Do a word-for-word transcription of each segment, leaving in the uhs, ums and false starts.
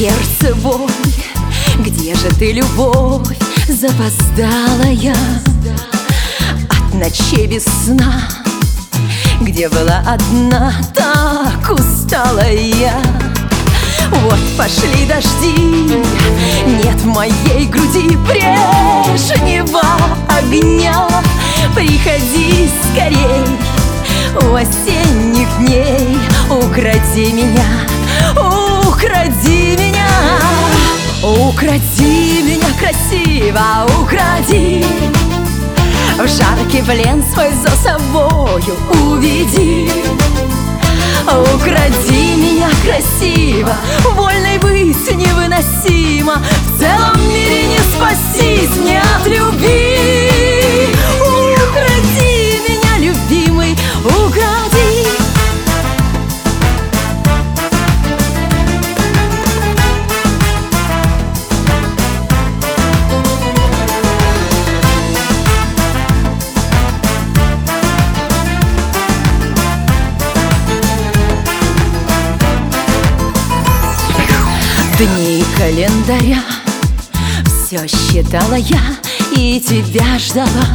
сердце боль. Где же ты, любовь, запоздалая? От ночей без сна, где была одна, так устала я. Вот пошли дожди, нет в моей груди прежнего огня. Приходи скорей, у осенних дней укради меня, укради меня, укради меня красиво, укради. В жаркий плен свой за собою уведи. Укради меня красиво, вольной быть невыносимо. В целом мире не спастись мне от любви. Укради меня, любимый, укради. Дни календаря все считала я и тебя ждала.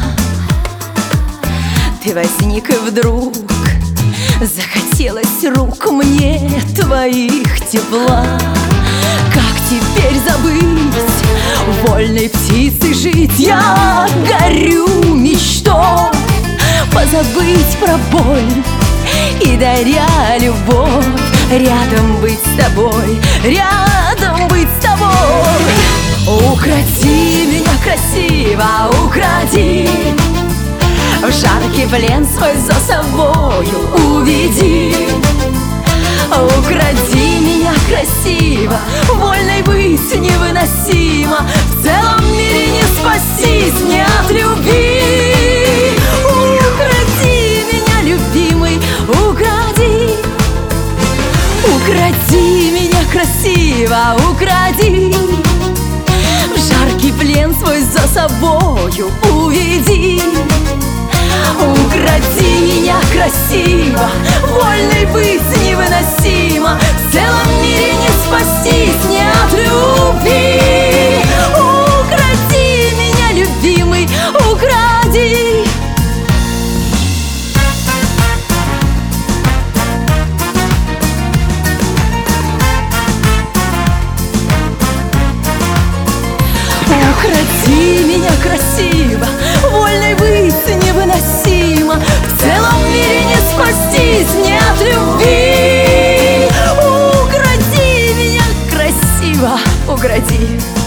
Ты возник и вдруг захотелось рук мне твоих тепла. Как теперь забыть, вольной птицей жить? Я горю мечтой позабыть про боль и, даря любовь, рядом быть с тобой, рядом быть с тобой. Укради меня красиво, укради. В жаркий плен свой за собою уведи. Укради меня красиво, вольной быть невыносимо. В целом мире не спастись мне от любви. Укради меня, любимый, укради. Укради меня красиво, укради. В жаркий плен свой за собою уведи. Укради меня красиво, вольной быть невыносимо. В целом мире не спастись мне от любви. Укради меня, любимый, укради. Укради меня красиво, вольной быть невыносимо. В целом мире не спастись мне от любви. Укради меня красиво, укради.